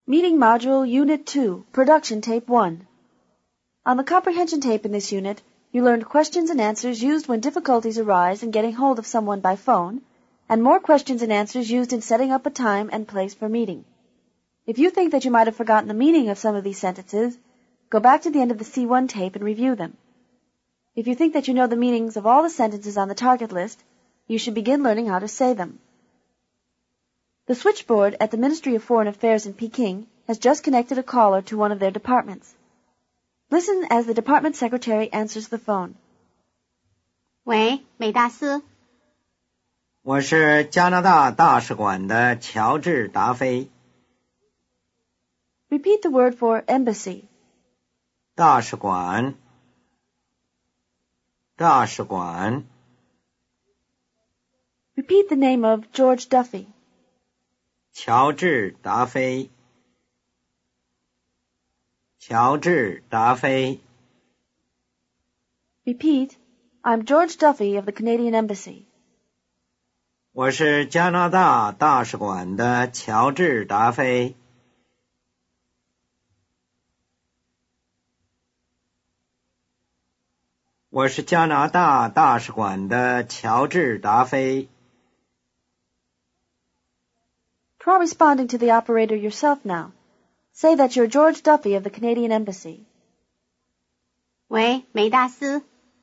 Meeting Module Unit 2, Production Tape 1. On the comprehension tape in this unit, you learned questions and answers used when difficulties arise in getting hold of someone by phone, and more questions and answers used in setting up a time and place for meeting. If you think that you might have forgotten the meaning of some of these sentences, go back to the end of the C1 tape and review them. If you think that you know the meanings of all the sentences on the target list, you should begin learning how to say them. The switchboard at the Ministry of Foreign Affairs in Peking has just connected a caller to one of their departments. Listen as the department secretary answers the phone. 喂，美大师。 我是加拿大大使馆的乔治·达菲。 Repeat the word for embassy. 大使馆，大使馆。 Repeat the name of George Duffy. 乔治·达菲，乔治·达菲。 Repeat, I'm George Duffy of the Canadian Embassy. 我是加拿大大使馆的乔治·达菲。我是加拿大大使馆的乔治·达菲。 Try responding to the operator yourself now. Say that you're George Duffy of the Canadian Embassy. 喂，美大师。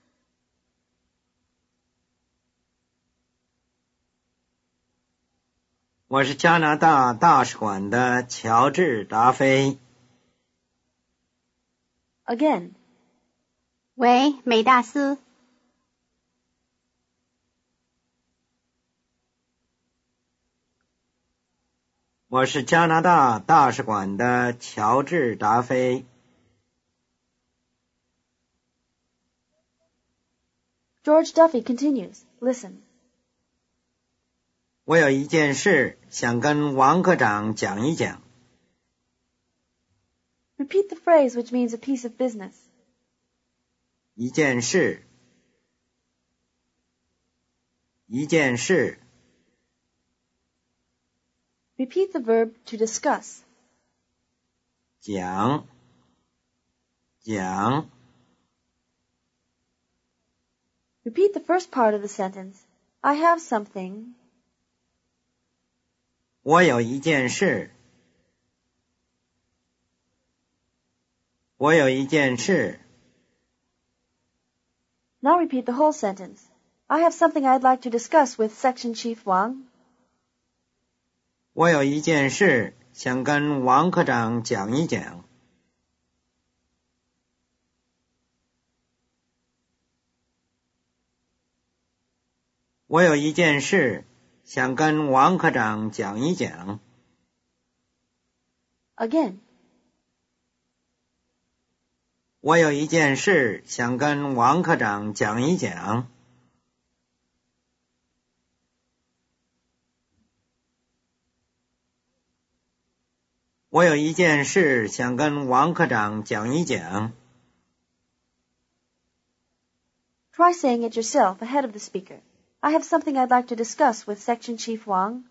我是加拿大大使馆的乔治·达菲。 Again. 喂，美大师。 我是加拿大大使馆的乔治·达菲。 George Duffy continues. Listen. 我有一件事想跟王科长讲一讲。 Repeat the phrase which means a piece of business. 一件事，一件事。 Repeat the verb to discuss. 讲，讲。 Repeat the first part of the sentence. I have something. 我有一件事，我有一件事。 Now repeat the whole sentence. I have something I'd like to discuss with Section Chief Wang. 我有一件事想跟王科长讲一讲。我有一件事想跟王科长讲一讲。 Again. 我有一件事想跟王科长讲一讲。我有一件事想跟王科长讲一讲。 Try saying it yourself ahead of the speaker. I have something I'd like to discuss with Section Chief Wang.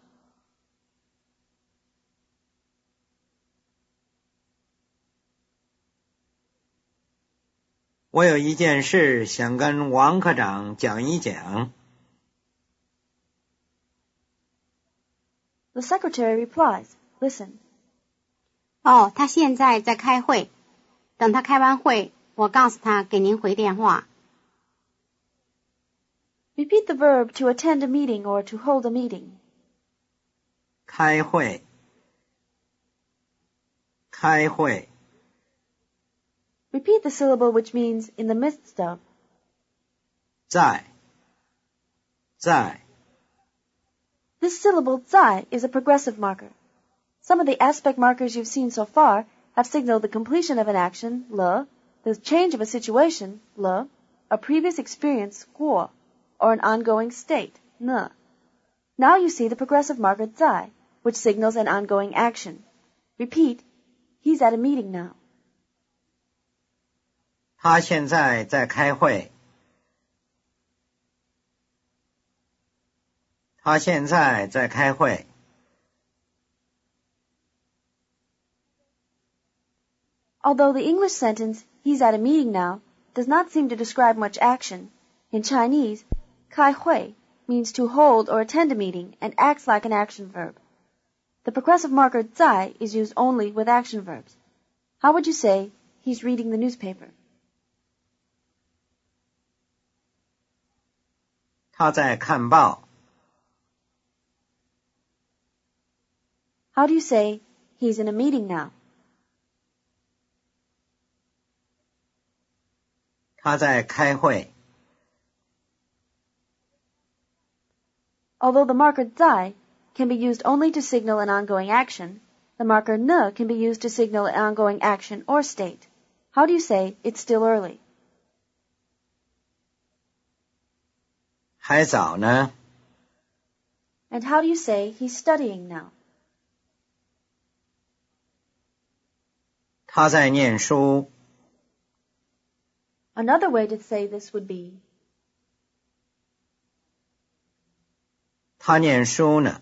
我有一件事想跟王科长讲一讲。 The secretary replies. Listen. 哦，他现在在开会。等他开完会，我告诉他给您回电话。 Repeat the verb to attend a meeting or to hold a meeting. 开会，开会。 Repeat the syllable which means in the midst of. 在，在。 This syllable 在 is a progressive marker. Some of the aspect markers you've seen so far have signaled the completion of an action, 了, the change of a situation, 了, a previous experience, 过, or an ongoing state, 呢. Now you see the progressive marker 在, which signals an ongoing action. Repeat, he's at a meeting now. 他现在在开会。他现在在开会。 Although the English sentence, he's at a meeting now, does not seem to describe much action, in Chinese, 开会 means to hold or attend a meeting and acts like an action verb. The progressive marker 在 is used only with action verbs. How would you say, he's reading the newspaper? 他在看报。 How do you say, he's in a meeting now? 他在开会。 Although the marker 在 can be used only to signal an ongoing action, the marker 呢 can be used to signal an ongoing action or state. How do you say, it's still early? 还早呢。 And how do you say, he's studying now? 他在念书。 Another way to say this would be, 他念书呢。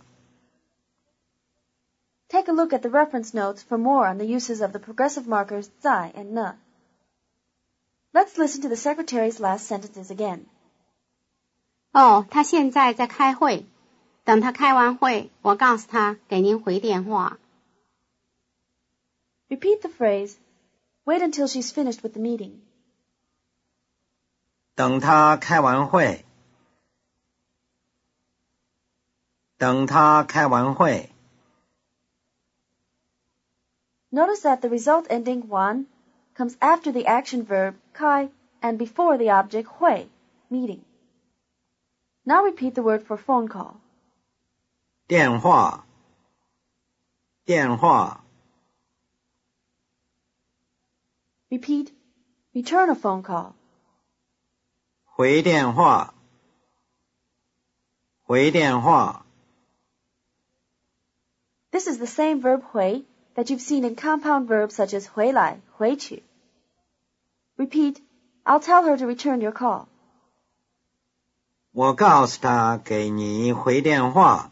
take a look at the reference notes for more on the uses of the progressive markers 在 and 呢. Let's listen to the secretary's last sentences again. 哦，他现在在开会。等他开完会，我告诉他给您回电话。 Repeat the phrase, wait until she's finished with the meeting. 等他开完会。等他开完会。 Notice that the result ending 完 comes after the action verb 开 and before the object 会, meeting. Now repeat the word for phone call. 电话。电话。 Repeat, return a phone call. 回电话。回电话。 This is the same verb 回 that you've seen in compound verbs such as 回来, 回去. Repeat, I'll tell her to return your call. 我告诉他给你回电话。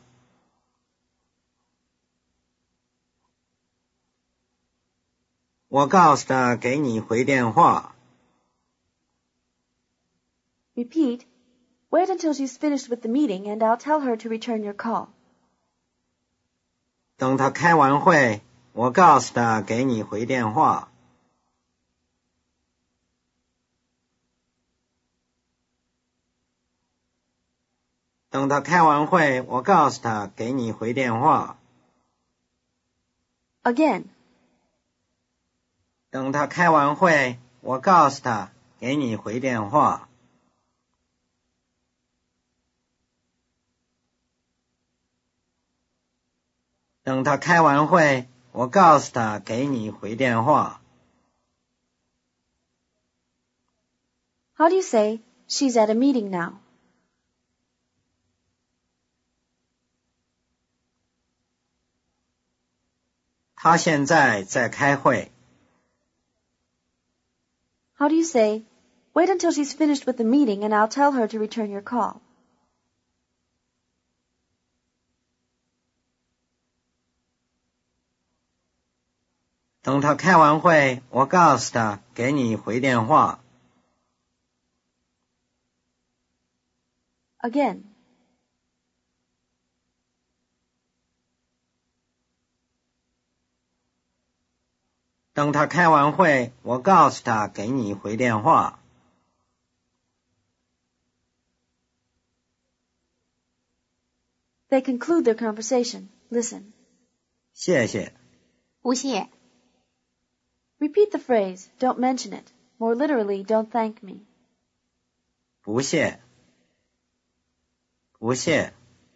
我告诉他给你回电话。 Repeat, wait until she's finished with the meeting and I'll tell her to return your call. 等他开完会，我告诉他给你回电话。等他开完会，我告诉他给你回电话。 Again. 等他开完会，我告诉他给你回电话。等他开完会，我告诉他给你回电话。 How do you say, she's at a meeting now? 他现在在开会。 How do you say, wait until she's finished with the meeting and I'll tell her to return your call? 等他开完会，我告诉他给你回电话。 Again. 等他开完会，我告诉他给你回电话。 They conclude their conversation. Listen. 谢谢。 不谢。 Repeat the phrase, don't mention it. More literally, don't thank me. 不谢。不谢。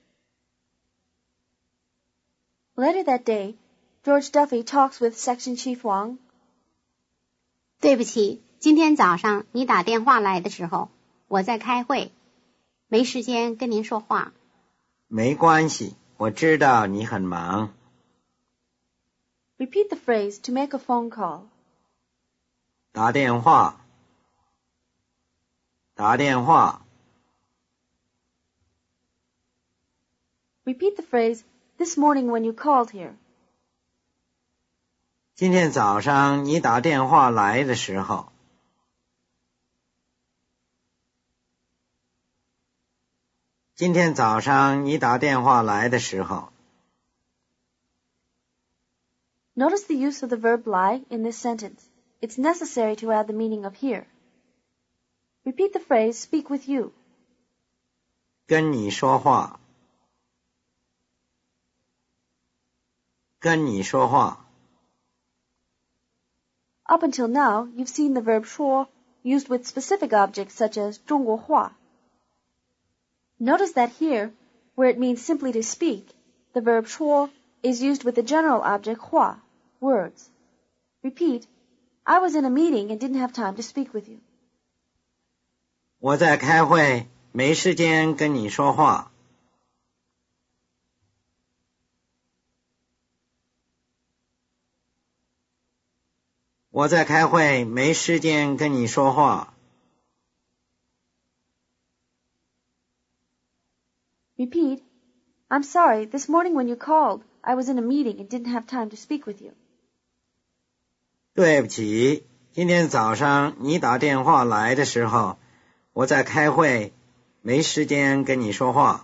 Later that day, George Duffy talks with Section Chief Wang. 对不起，今天早上你打电话来的时候，我在开会，没时间跟您说话。 没关系，我知道你很忙。 Repeat the phrase to make a phone call. 打电话。打电话。 Repeat the phrase, this morning when you called here. 今天早上你打电话来的时候。今天早上你打电话来的时候。 Notice the use of the verb lie in this sentence. It's necessary to add the meaning of here. Repeat the phrase, speak with you. 跟你说话。跟你说话。 Up until now, you've seen the verb 说 used with specific objects such as 中国话. Notice that here, where it means simply to speak, the verb 说 is used with the general object 话, words. Repeat, I was in a meeting and didn't have time to speak with you. 我在开会，没时间跟你说话。我在开会，没时间跟你说话。 Repeat, I'm sorry, this morning when you called, I was in a meeting and didn't have time to speak with you. 对不起，今天早上你打电话来的时候，我在开会，没时间跟你说话。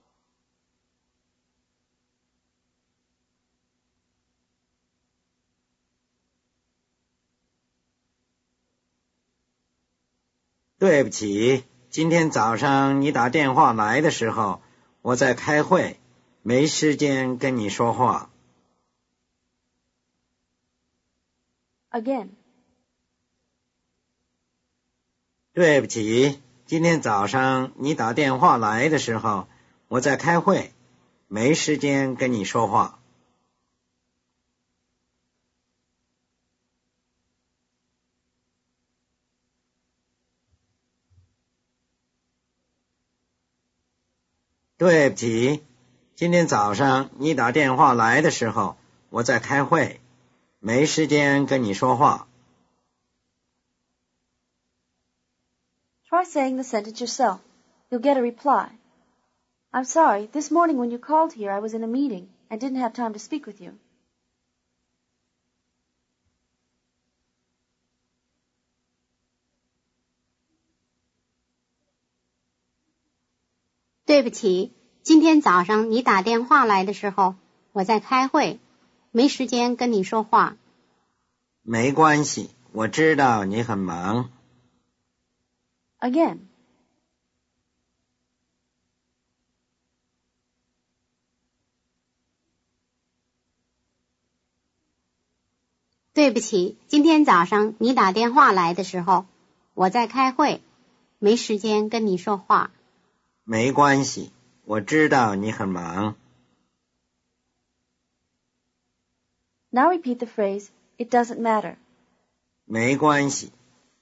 对不起，今天早上你打电话来的时候，我在开会，没时间跟你说话。 Again. 对不起，今天早上你打电话来的时候，我在开会，没时间跟你说话。对不起，今天早上你打电话来的时候，我在开会，没时间跟你说话。 Try saying the sentence yourself. You'll get a reply. I'm sorry, this morning when you called here, I was in a meeting and didn't have time to speak with you. 对不起，今天早上你打电话来的时候，我在开会，没时间跟你说话。 没关系，我知道你很忙。 Again. 对不起，今天早上你打电话来的时候，我在开会，没时间跟你说话。 没关系，我知道你很忙。 Now repeat the phrase, it doesn't matter. 没关系，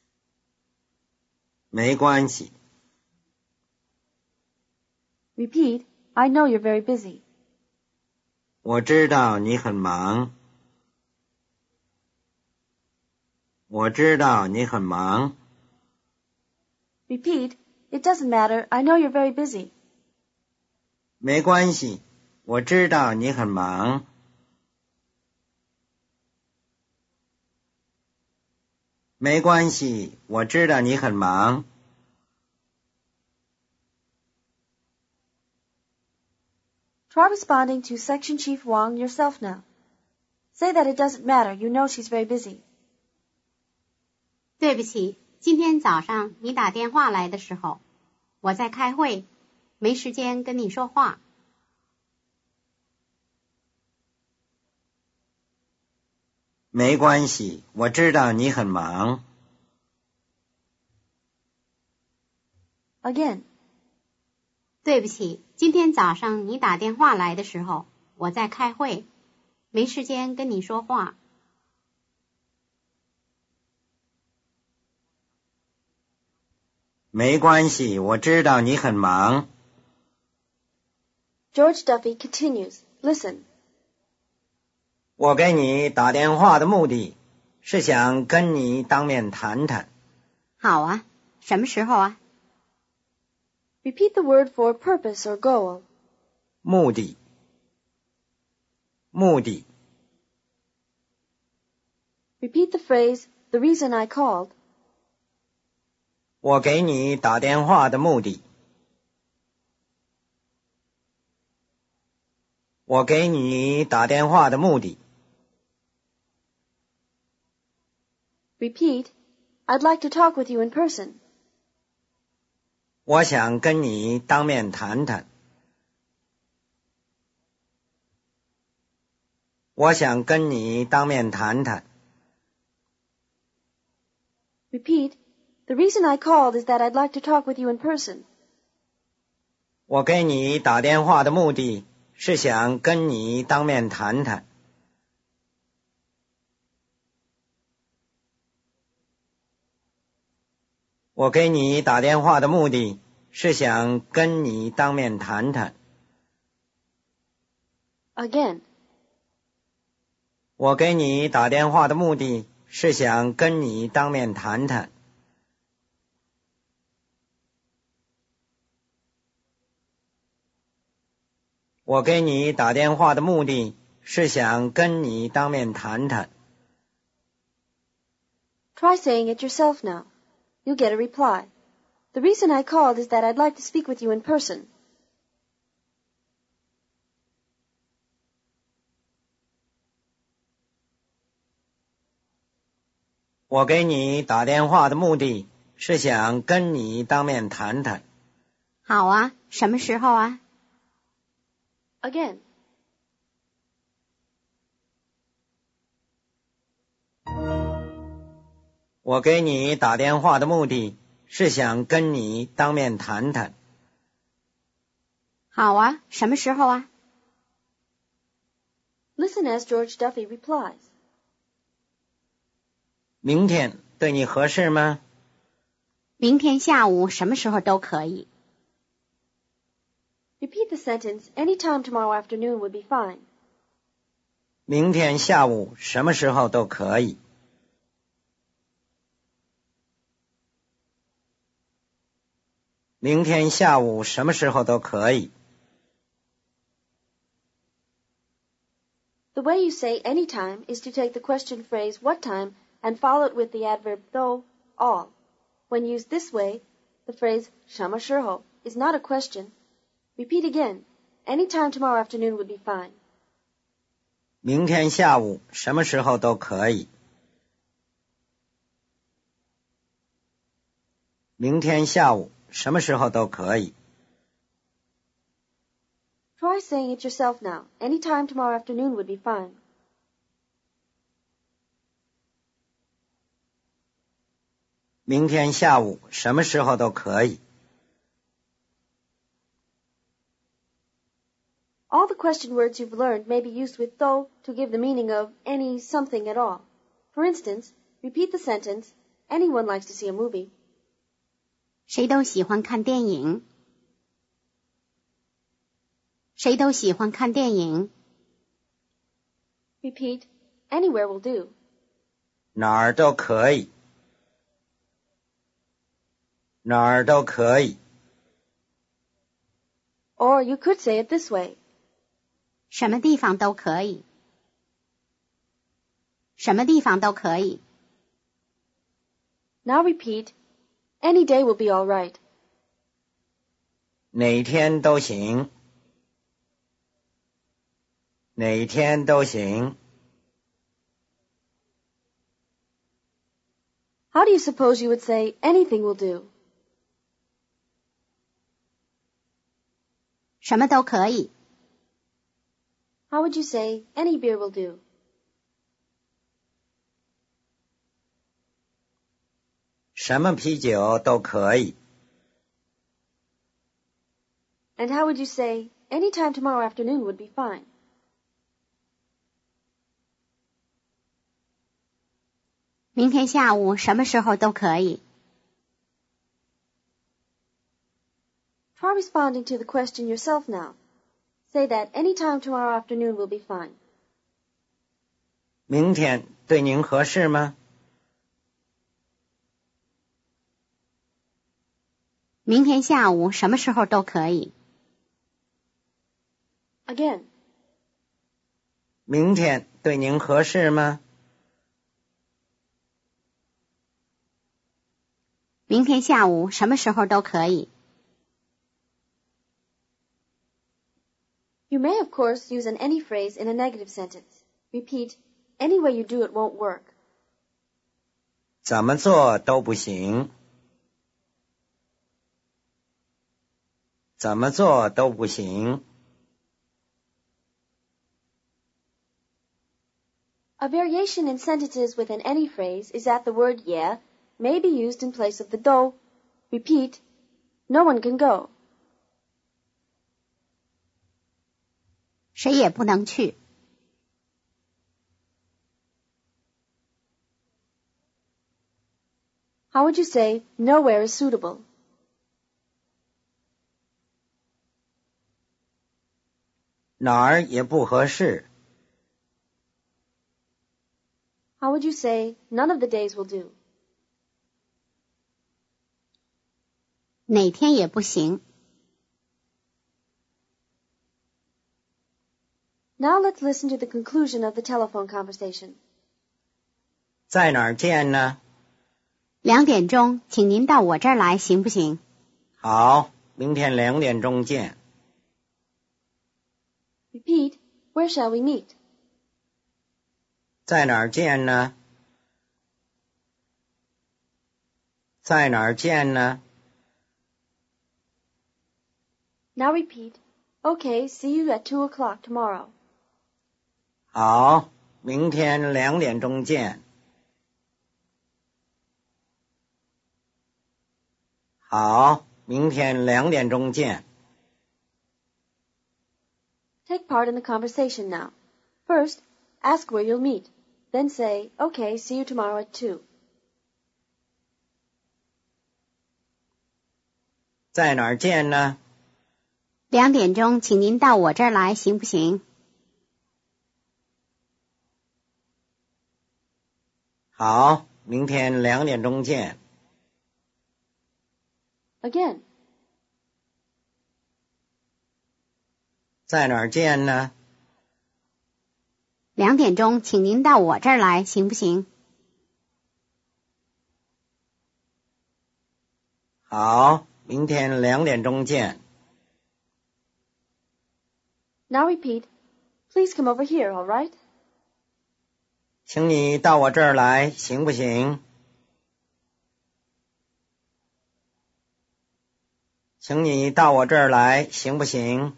没关系。 Repeat, I know you're very busy. 我知道你很忙。我知道你很忙。 Repeat, it doesn't matter, I know you're very busy. 没关系，我知道你很忙。没关系，我知道你很忙。 Try responding to Section Chief Wang yourself now. Say that it doesn't matter, you know she's very busy. 对不起，今天早上你打电话来的时候，我在开会，没时间跟你说话。 没关系，我知道你很忙。 Again. 对不起，今天早上你打电话来的时候，我在开会，没时间跟你说话。 没关系，我知道你很忙。 George Duffy continues. Listen. 我给你打电话的目的是想跟你当面谈谈。 好啊，什么时候啊？ Repeat the word for purpose or goal. 目的，目的。 Repeat the phrase, the reason I called. 我给你打电话的目的。我给你打电话的目的。 Repeat, I'd like to talk with you in person. 我想跟你当面谈谈。我想跟你当面谈谈。 Repeat, the reason I called is that I'd like to talk with you in person. 我给你打电话的目的是想跟你当面谈谈。我给你打电话的目的是想跟你当面谈谈。 Again. 我给你打电话的目的是想跟你当面谈谈。我给你打电话的目的是想跟你当面谈谈。 Try saying it yourself now. You'll get a reply. The reason I called is that I'd like to speak with you in person. 我给你打电话的目的是想跟你当面谈谈。 好啊，什么时候啊？ Again. 我给你打电话的目的是想跟你当面谈谈。 好啊，什么时候啊？ Listen as George Duffy replies. 明天对你合适吗？ 明天下午什么时候都可以。 Repeat the sentence, any time tomorrow afternoon would be fine. 明天下午什么时候都可以。明天下午什么时候都可以。 The way you say any time is to take the question phrase what time and follow it with the adverb though, all. When used this way, the phrase 什么时候 is not a question. Repeat again. Any time tomorrow afternoon would be fine. 明天下午什么时候都可以。明天下午什么时候都可以。 Try saying it yourself now. Any time tomorrow afternoon would be fine. 明天下午什么时候都可以。 All the question words you've learned may be used with though to give the meaning of any something at all. For instance, repeat the sentence, anyone likes to see a movie. 谁都喜欢看电影。谁都喜欢看电影。 Repeat, anywhere will do. 哪儿都可以。哪儿都可以。 Or you could say it this way. 什么地方都可以。什么地方都可以。 Now repeat, any day will be all right. 哪天都行。哪天都行。 How do you suppose you would say anything will do? 什么都可以。 How would you say any beer will do? 什么啤酒都可以。 And how would you say any time tomorrow afternoon would be fine? 明天下午什么时候都可以。 Try responding to the question yourself now. Say that any time tomorrow afternoon will be fine. 明天对您合适吗？ 明天下午什么时候都可以。 Again. 明天对您合适吗？ 明天下午什么时候都可以。 You may, of course, use an any phrase in a negative sentence. Repeat, any way you do it won't work. 怎么做都不行。怎么做都不行。 A variation in sentences with an any phrase is that the word yeah may be used in place of the do. Repeat, no one can go. 谁也不能去。 How would you say nowhere is suitable? 哪儿也不合适。 How would you say none of the days will do? 哪天也不行。 Now let's listen to the conclusion of the telephone conversation. 在哪儿见呢？ 2点钟，请您到我这儿来，行不行？ 好，明天2点钟见。 Repeat, where shall we meet? 在哪儿见呢？在哪儿见呢？ Now repeat, okay, see you at 2 o'clock tomorrow. 好，明天2点钟见。好，明天2点钟见。 Take part in the conversation now. First, ask where you'll meet. Then say, okay, see you tomorrow at 2. 在哪儿见呢？ 2点钟，请您到我这儿来，行不行？ 好，明天2点钟见。 Again, 在哪儿见呢？ 2点钟，请您到我这儿来，行不行？ 好，明天2点钟见。 now repeat, please come over here, all right? 请你到我这儿来，行不行？请你到我这儿来，行不行？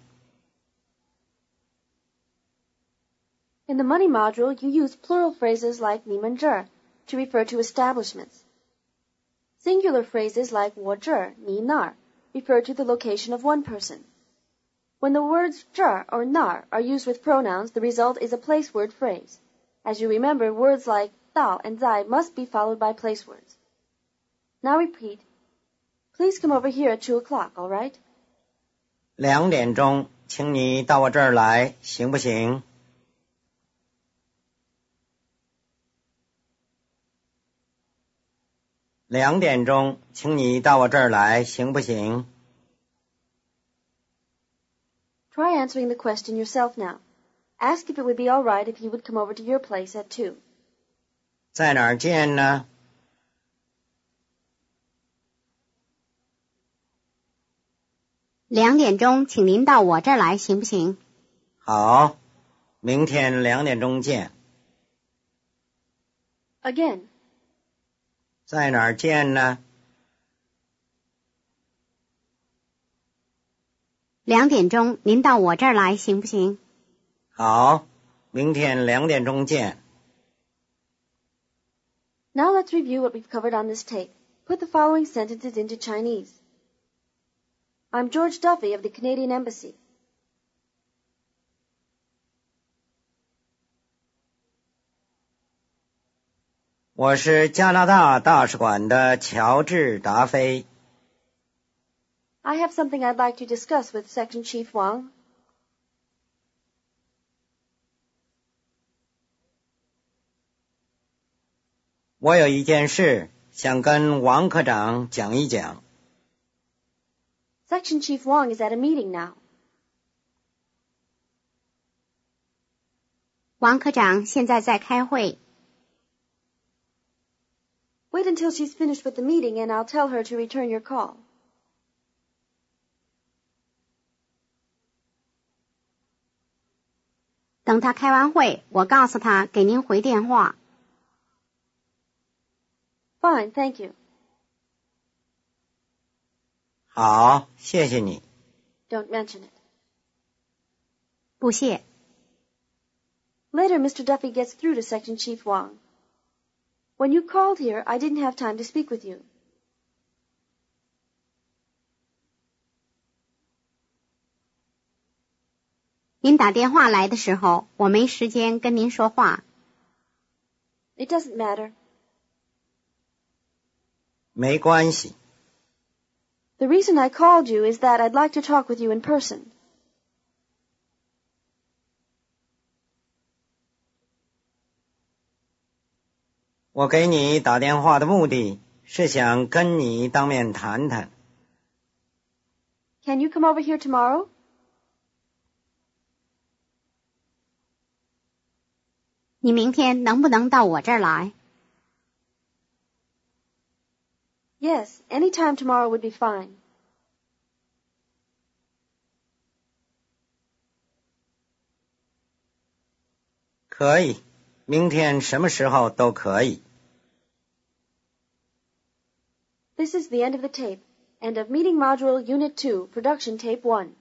In the money module, you use plural phrases like 你们这儿 to refer to establishments. Singular phrases like 我这儿, 你那儿 refer to the location of one person. When the words 这儿 or 那儿 are used with pronouns, the result is a place word phrase. As you remember, words like 到 and 在 must be followed by place words. Now repeat, please come over here at 2 o'clock, all right? 2点钟，请你到我这儿来，行不行？2点钟，请你到我这儿来，行不行？ Try answering the question yourself now. Ask if it would be all right if he would come over to your place at 2. 在哪儿见呢？ 2点钟，请您到我这儿来，行不行？ 好，明天2点钟见。 Again, 在哪儿见呢？ 2点钟，您到我这儿来，行不行？ 好，明天2点钟见。 now let's review what we've covered on this tape. Put the following sentences into Chinese. I'm George Duffy of the Canadian Embassy. 我是加拿大大使馆的乔治·达菲。 I have something I'd like to discuss with Section Chief Wang. 我有一件事想跟王科长讲一讲。 Section Chief Wang is at a meeting now. 王科长现在在开会。 Wait until she's finished with the meeting and I'll tell her to return your call. 等他开完会，我告诉他给您回电话。 Fine, thank you. 好，谢谢你。 Don't mention it. 不谢。 Later, Mr. Duffy gets through to Section Chief Wang. When you called here, I didn't have time to speak with you. 您打电话来的时候，我没时间跟您说话。 It doesn't matter. 没关系。 The reason I called you is that I'd like to talk with you in person. 我给你打电话的目的是想跟你当面谈谈。 Can you come over here tomorrow? 你明天能不能到我这儿来？ Yes, any time tomorrow would be fine. 可以，明天什么时候都可以。 This is the end of the tape. End of Meeting Module Unit 2, Production Tape 1.